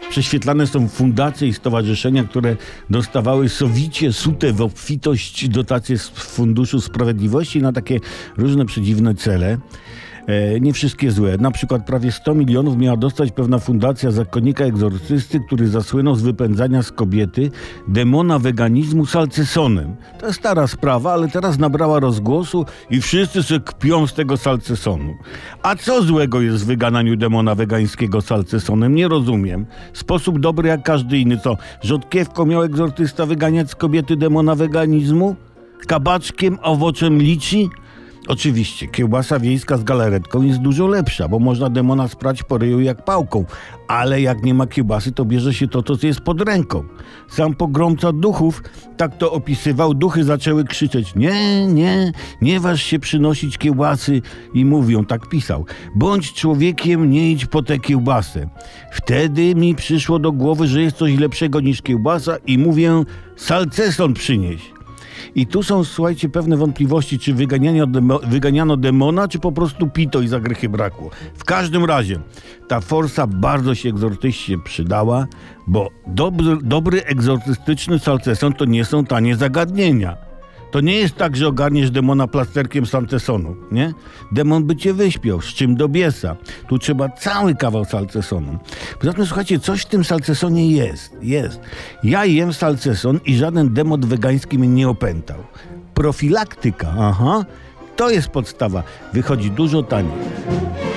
Prześwietlane są fundacje i stowarzyszenia, które dostawały sowicie sute w obfitość dotacje z Funduszu Sprawiedliwości na takie różne przedziwne cele. Nie wszystkie złe. Na przykład prawie 100 milionów miała dostać pewna fundacja zakonnika egzorcysty, który zasłynął z wypędzania z kobiety demona weganizmu salcesonem. To jest stara sprawa, ale teraz nabrała rozgłosu i wszyscy się kpią z tego salcesonu. A co złego jest w wygananiu demona wegańskiego salcesonem? Nie rozumiem. Sposób dobry jak każdy inny. Co, rzodkiewką miał egzorcysta wyganiać z kobiety demona weganizmu? Kabaczkiem, owocem liczy? Oczywiście, kiełbasa wiejska z galaretką jest dużo lepsza, bo można demona sprać po ryju jak pałką, ale jak nie ma kiełbasy, to bierze się to, co jest pod ręką. Sam pogromca duchów tak to opisywał, duchy zaczęły krzyczeć: nie waż się przynosić kiełbasy, i mówią, tak pisał: bądź człowiekiem, nie idź po tę kiełbasę. Wtedy mi przyszło do głowy, że jest coś lepszego niż kiełbasa i mówię: salceson przynieś. I tu są, słuchajcie, pewne wątpliwości, czy wyganiano demona, czy po prostu pito i za grzechy brakło. W każdym razie ta forsa bardzo się egzorcyście przydała, bo dobry egzorcystyczny salceson to nie są tanie zagadnienia. To nie jest tak, że ogarniesz demona plasterkiem salcesonu, nie? Demon by cię wyśpiał, z czym do biesa. Tu trzeba cały kawał salcesonu. Poza tym, słuchajcie, coś w tym salcesonie jest. Ja jem salceson i żaden demon wegański mnie nie opętał. Profilaktyka, to jest podstawa. Wychodzi dużo taniej.